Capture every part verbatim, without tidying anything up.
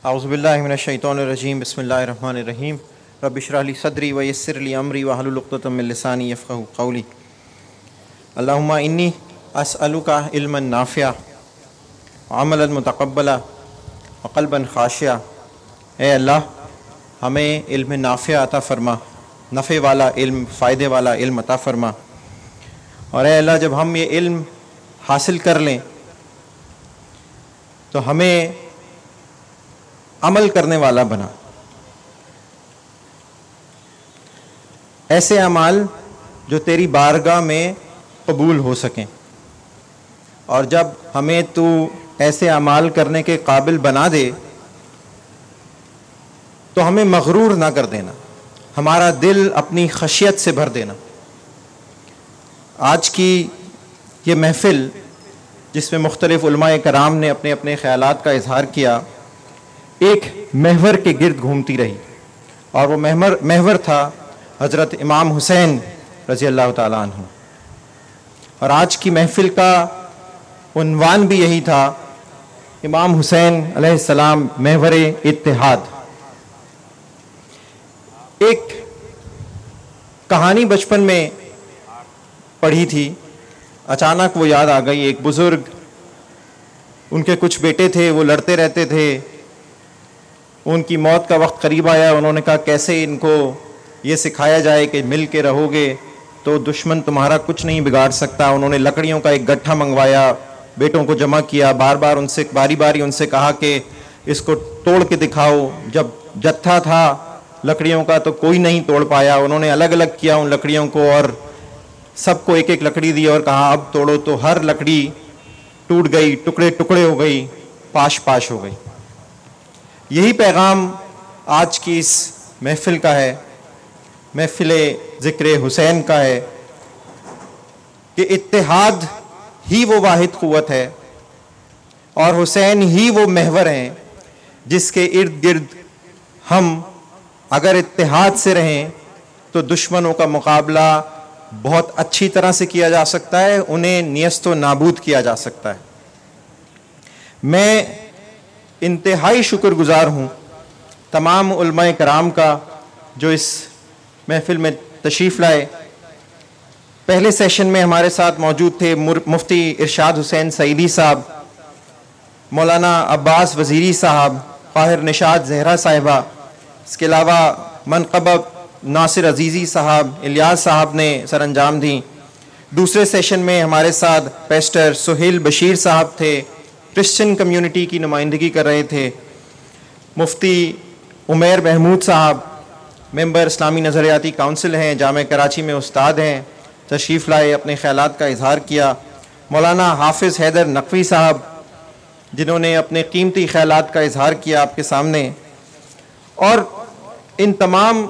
औज़ुबिल्लाहि मिनश्शैतानिर्रजीम बिस्मिल्लाहिर्रहमानिर्रहीम रब्बि इश्रह ली सदरी व यस्सिर ली अमरी वहलुल उक़्दतम मिन लिसानी यफ़क़हू क़ौली। अल्लाहुम्मा इन्नी अस्अलुका इल्मन नाफ़िआ अमलन मुतक़ब्बला व क़ल्बन ख़ाशिआ। ए अल्लाह, हमें इल्म नाफ़िआ अता फ़रमा, नफ़े वाला इल्म, फ़ायदे वाला इल्म अता फ़रमा। और ए अल्लाह, जब हम ये इल्म हासिल कर लें तो हमें अमल करने वाला बना, ऐसे अमाल जो तेरी बारगाह में कबूल हो सकें। और जब हमें तू ऐसे अमाल करने के काबिल बना दे तो हमें मगरूर ना कर देना, हमारा दिल अपनी खशियत से भर देना। आज की ये महफ़िल जिसमें मुख्तलिफ़ उलमाए कराम ने अपने अपने ख़यालात का इजहार किया, एक महवर के गिर्द घूमती रही, और वो महवर महवर था हज़रत इमाम हुसैन रज़ी अल्लाह ताला अन्हु। और आज की महफ़िल का उन्वान भी यही था, इमाम हुसैन अलैहिस्सलाम महवर इत्तिहाद। एक कहानी बचपन में पढ़ी थी, अचानक वो याद आ गई। एक बुज़ुर्ग, उनके कुछ बेटे थे, वो लड़ते रहते थे, उनकी मौत का वक्त करीब आया। उन्होंने कहा कैसे इनको ये सिखाया जाए कि मिल के रहोगे तो दुश्मन तुम्हारा कुछ नहीं बिगाड़ सकता। उन्होंने लकड़ियों का एक गट्ठा मंगवाया, बेटों को जमा किया, बार बार उनसे बारी बारी उनसे कहा कि इसको तोड़ के दिखाओ। जब जत्था था लकड़ियों का तो कोई नहीं तोड़ पाया। उन्होंने अलग अलग किया उन लकड़ियों को और सबको एक एक लकड़ी दी और कहा अब तोड़ो। तो हर लकड़ी टूट गई, टुकड़े टुकड़े हो गई, पाश पाश हो गई। यही पैगाम आज की इस महफ़िल का है, महफ़िल ज़िक्र हुसैन का है, कि इत्तेहाद ही वो वाहिद क़ुव्वत है और हुसैन ही वो महवर हैं जिसके इर्द गिर्द हम अगर इत्तेहाद से रहें तो दुश्मनों का मुकाबला बहुत अच्छी तरह से किया जा सकता है, उन्हें नियस्त व नाबूद किया जा सकता है। मैं इंतहाई शुक्रगुज़ार हूँ तमाम उलमाए कराम का जो इस महफ़िल में तशरीफ़ लाए। पहले सेशन में हमारे साथ मौजूद थे मुफ्ती इरशाद हुसैन सईदी साहब, मौलाना अब्बास वज़ीरी साहब, क़ाहिर निशात ज़हरा साहिबा। इसके अलावा मनक़ब नासिर अज़ीज़ी साहब, इलियास साहब ने सर अंजाम दी। दूसरे सेशन में हमारे साथ पेस्टर सुहेल बशीर साहब थे, क्रिश्चियन कम्युनिटी की नुमाइंदगी कर रहे थे। मुफ्ती उमैर महमूद साहब, मेंबर इस्लामी नज़रियाती काउंसिल हैं, जामे कराची में उस्ताद हैं, तशरीफ़ लाए, अपने ख़यालात का इजहार किया। मौलाना हाफिज़ हैदर नकवी साहब, जिन्होंने अपने कीमती ख़यालात का इजहार किया आपके सामने। और इन तमाम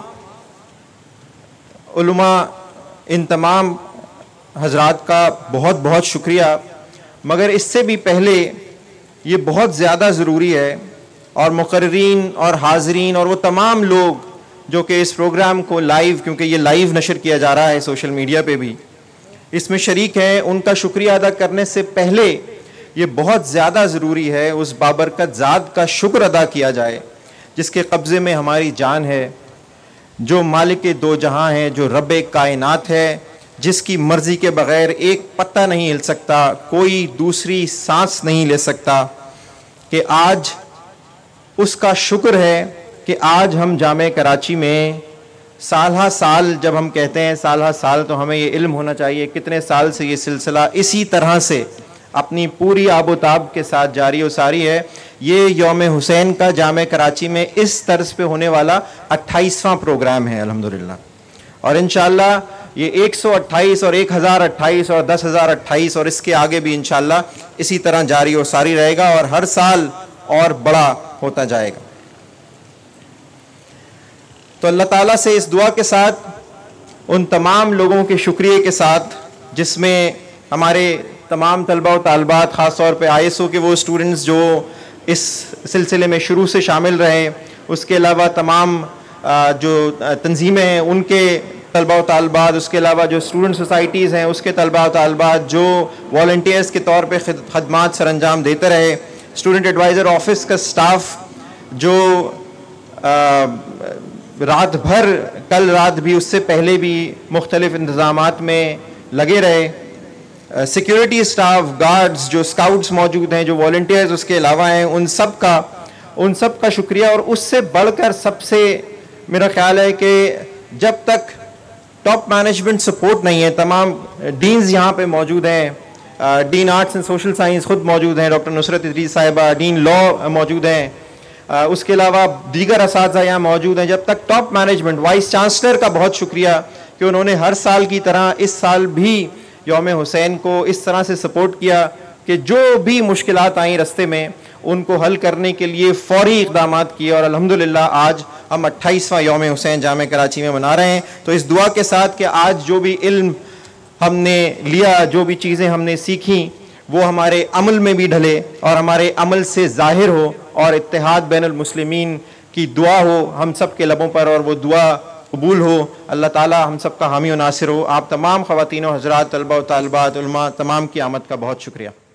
उलमा, इन तमाम हजरात का बहुत बहुत शुक्रिया। मगर इससे भी पहले ये बहुत ज़्यादा ज़रूरी है, और मुक़र्रीन और हाज़रीन और वो तमाम लोग जो कि इस प्रोग्राम को लाइव, क्योंकि ये लाइव नशर किया जा रहा है सोशल मीडिया पे भी, इसमें शरीक हैं, उनका शुक्रिया अदा करने से पहले ये बहुत ज़्यादा ज़रूरी है उस बाबरकत ज़ात का शुक्र अदा किया जाए जिसके कब्ज़े में हमारी जान है, जो मालिक दो जहां है, जो रब्बे कायनात है, जिसकी मर्ज़ी के बग़ैर एक पत्ता नहीं हिल सकता, कोई दूसरी सांस नहीं ले सकता, कि आज उसका शुक्र है कि आज हम जामे कराची में साल हा साल, जब हम कहते हैं साल हा साल तो हमें ये इल्म होना चाहिए कितने साल से ये सिलसिला इसी तरह से अपनी पूरी आबोताब के साथ जारी व सारी है। ये यौम हुसैन का जामे कराची में इस तर्ज पे होने वाला अट्ठाईसवां प्रोग्राम है अल्हम्दुलिल्लाह। और इंशाअल्लाह ये एक सौ अट्ठाईस और एक हज़ार अट्ठाईस और दस हज़ार अट्ठाईस और इसके आगे भी इंशाअल्लाह इसी तरह जारी और सारी रहेगा और हर साल और बड़ा होता जाएगा। तो अल्लाह ताला से इस दुआ के साथ, उन तमाम लोगों के शुक्रिया के साथ, जिसमें हमारे तमाम तलबा व तालबात, ख़ास तौर पे आई एस ओ के वो स्टूडेंट्स जो इस सिलसिले में शुरू से शामिल रहे, उसके अलावा तमाम जो तंजीमें हैं उनके तलबा व तालबात, उसके अलावा जो स्टूडेंट सोसाइटीज़ हैं उसके तलबा व तालबात जो वॉलंटियर्स के तौर पे खदमात सर अंजाम देते रहे, स्टूडेंट एडवाइज़र ऑफिस का स्टाफ, जो आ, रात भर, कल रात भी, उससे पहले भी मुख्तलिफ इंतज़ामात में लगे रहे। सिक्योरिटी स्टाफ, गार्ड्स, जो स्काउट्स मौजूद हैं, जो वॉलंटियर्स उसके अलावा हैं, उन सब का उन सब का शुक्रिया। और उससे बढ़कर सबसे मेरा ख्याल है कि जब तक टॉप मैनेजमेंट सपोर्ट नहीं है, तमाम डीन्स यहाँ पे मौजूद हैं, dean arts and social science खुद मौजूद हैं, डॉक्टर नुसरत इदरीस साहिबा, डीन लॉ मौजूद हैं, उसके अलावा दीगर असातिज़ा यहाँ मौजूद हैं। जब तक टॉप मैनेजमेंट, वाइस चांसलर का बहुत शुक्रिया कि उन्होंने हर साल की तरह इस साल भी यौम हुसैन को इस तरह से सपोर्ट किया कि जो भी मुश्किलात आई रास्ते में उनको हल करने के लिए फौरी इक़दाम किए। और अल्हम्दुलिल्लाह आज हम अट्ठाईसवां यौम हुसैन जामे कराची में मना रहे हैं। तो इस दुआ के साथ कि आज जो भी इल्म हमने लिया, जो भी चीज़ें हमने सीखी, वो हमारे अमल में भी ढले और हमारे अमल से ज़ाहिर हो और इत्तेहाद बैनुल मुस्लिमीन की दुआ हो हम सब के लबों पर, और वो दुआ कबूल हो। अल्लाह ताला हम सब का हामी और नासिर हो। आप तमाम ख़वातीन व हज़रात, तलबा व तालिबात, उलमा, तमाम की आमद का बहुत शुक्रिया।